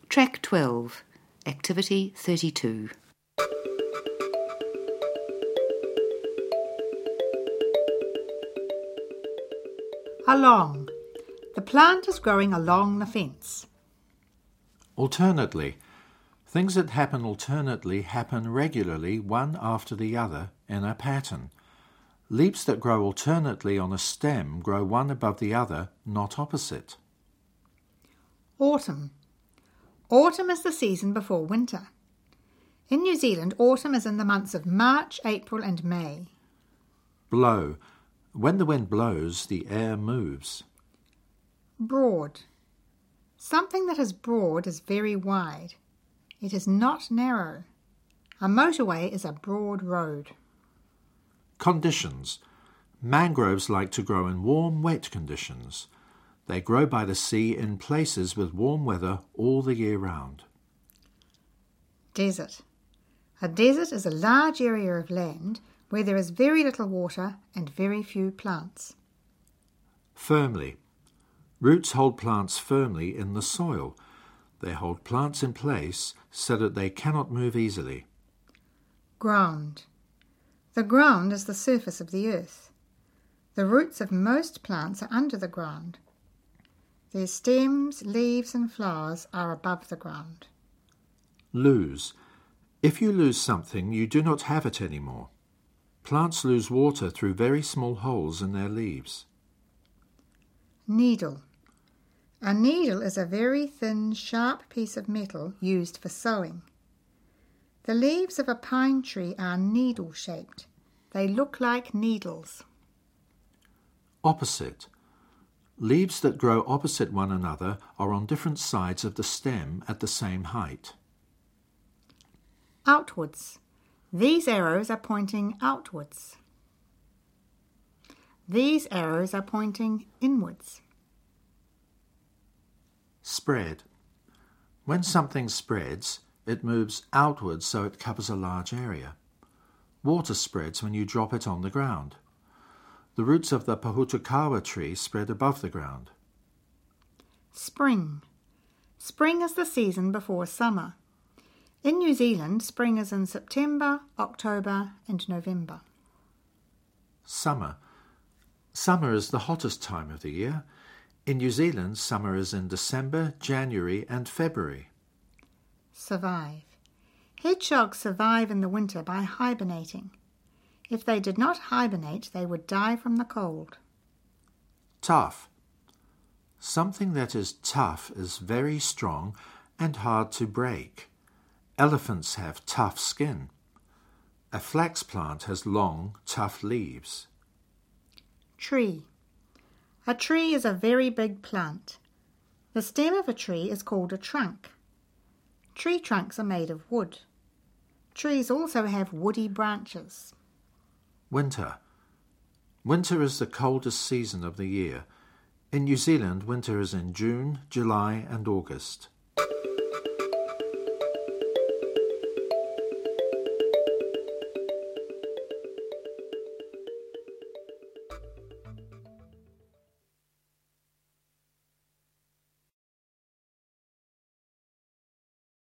Track 12, Activity 32. Along. The plant is growing along the fence. Alternately. Things that happen alternately happen regularly one after the other in a pattern. Leaves that grow alternately on a stem grow one above the other, not opposite. Autumn. Autumn is the season before winter. In New Zealand, autumn is in the months of March, April and May. Blow. When the wind blows, the air moves. Broad. Something that is broad is very wide. It is not narrow. A motorway is a broad road. Conditions. Mangroves like to grow in warm, wet conditions. They grow by the sea in places with warm weather all the year round. Desert. A desert is a large area of land where there is very little water and very few plants. Firmly. Roots hold plants firmly in the soil. They hold plants in place so that they cannot move easily. Ground. The ground is the surface of the earth. The roots of most plants are under the ground. Their stems, leaves and flowers are above the ground. Lose. If you lose something, you do not have it anymore. Plants lose water through very small holes in their leaves. Needle. A needle is a very thin, sharp piece of metal used for sewing. The leaves of a pine tree are needle-shaped. They look like needles. Opposite. Leaves that grow opposite one another are on different sides of the stem at the same height. Outwards. These arrows are pointing outwards. These arrows are pointing inwards. Spread. When something spreads, it moves outwards so it covers a large area. Water spreads when you drop it on the ground. The roots of the Pohutukawa tree spread above the ground. Spring. Spring is the season before summer. In New Zealand, spring is in September, October and November. Summer. Summer is the hottest time of the year. In New Zealand, summer is in December, January and February. Survive. Hedgehogs survive in the winter by hibernating. If they did not hibernate, they would die from the cold. Tough. Something that is tough is very strong and hard to break. Elephants have tough skin. A flax plant has long, tough leaves. Tree. A tree is a very big plant. The stem of a tree is called a trunk. Tree trunks are made of wood. Trees also have woody branches. Winter. Winter is the coldest season of the year. In New Zealand, winter is in June, July and August.